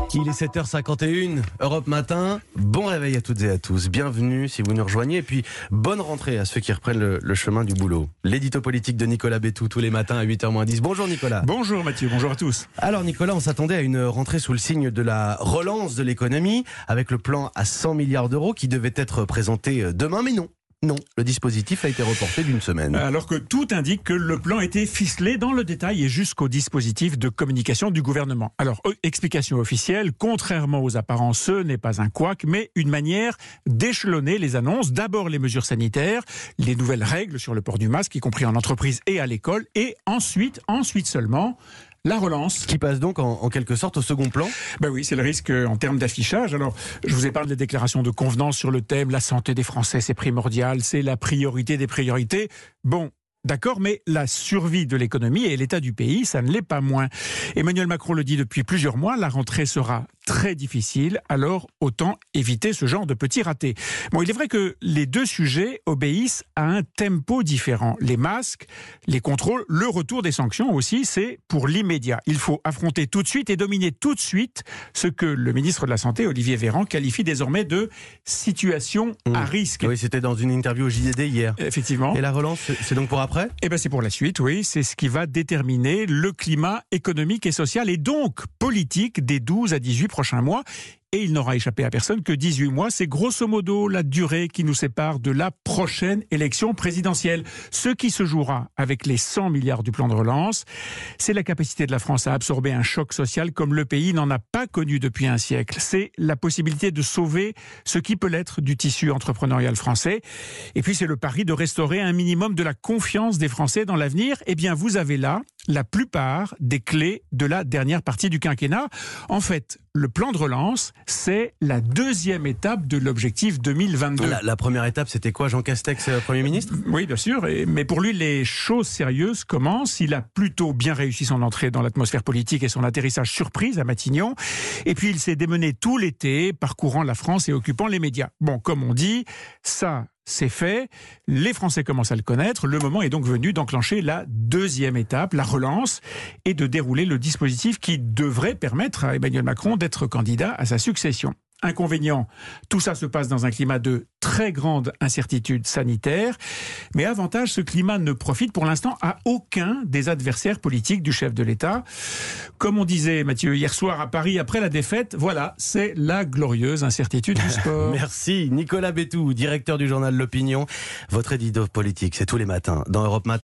Il est 7h51, Europe Matin. Bon réveil à toutes et à tous. Bienvenue si vous nous rejoignez. Et puis, bonne rentrée à ceux qui reprennent le chemin du boulot. L'édito politique de Nicolas Bétou tous les matins à 8h-10. Bonjour Nicolas. Bonjour Mathieu, bonjour à tous. Alors Nicolas, on s'attendait à une rentrée sous le signe de la relance de l'économie, avec le plan à 100 milliards d'euros qui devait être présenté demain, mais non. Non, le dispositif a été reporté d'une semaine. Alors que tout indique que le plan était ficelé dans le détail et jusqu'au dispositif de communication du gouvernement. Alors, explication officielle, contrairement aux apparences, ce n'est pas un couac, mais une manière d'échelonner les annonces. D'abord les mesures sanitaires, les nouvelles règles sur le port du masque, y compris en entreprise et à l'école, et ensuite seulement, la relance. Qui passe donc en quelque sorte au second plan. Ben oui, c'est le risque en termes d'affichage. Alors, je vous ai parlé des déclarations de convenance sur le thème « La santé des Français, c'est primordial, c'est la priorité des priorités ». Bon, d'accord, mais la survie de l'économie et l'état du pays, ça ne l'est pas moins. Emmanuel Macron le dit depuis plusieurs mois, la rentrée sera très difficile, alors autant éviter ce genre de petits ratés. Bon, il est vrai que les deux sujets obéissent à un tempo différent. Les masques, les contrôles, le retour des sanctions aussi, c'est pour l'immédiat. Il faut affronter tout de suite et dominer tout de suite ce que le ministre de la Santé, Olivier Véran, qualifie désormais de situation à risque. Oui, c'était dans une interview au JDD hier. Effectivement. Et la relance, c'est donc pour après ? Eh bien, c'est pour la suite, oui. C'est ce qui va déterminer le climat économique et social et donc politique des 12 à 18 prochains mois. Et il n'aura échappé à personne que 18 mois, c'est grosso modo la durée qui nous sépare de la prochaine élection présidentielle. Ce qui se jouera avec les 100 milliards du plan de relance, c'est la capacité de la France à absorber un choc social comme le pays n'en a pas connu depuis un siècle. C'est la possibilité de sauver ce qui peut l'être du tissu entrepreneurial français. Et puis c'est le pari de restaurer un minimum de la confiance des Français dans l'avenir. Eh bien, vous avez là la plupart des clés de la dernière partie du quinquennat. En fait, le plan de relance, c'est la deuxième étape de l'objectif 2022. La première étape, c'était quoi, Jean Castex, Premier ministre ? Oui, bien sûr. Mais pour lui, les choses sérieuses commencent. Il a plutôt bien réussi son entrée dans l'atmosphère politique et son atterrissage surprise à Matignon. Et puis, il s'est démené tout l'été, parcourant la France et occupant les médias. Bon, comme on dit, ça, c'est fait. Les Français commencent à le connaître. Le moment est donc venu d'enclencher la deuxième étape, la relance, et de dérouler le dispositif qui devrait permettre à Emmanuel Macron d'être candidat à sa succession. Inconvénient, tout ça se passe dans un climat de très grande incertitude sanitaire. Mais avantage, ce climat ne profite pour l'instant à aucun des adversaires politiques du chef de l'État. Comme on disait, Mathieu, hier soir à Paris, après la défaite, voilà, c'est la glorieuse incertitude du sport. Merci. Nicolas Bétou, directeur du journal L'Opinion. Votre édito politique, c'est tous les matins dans Europe Matin.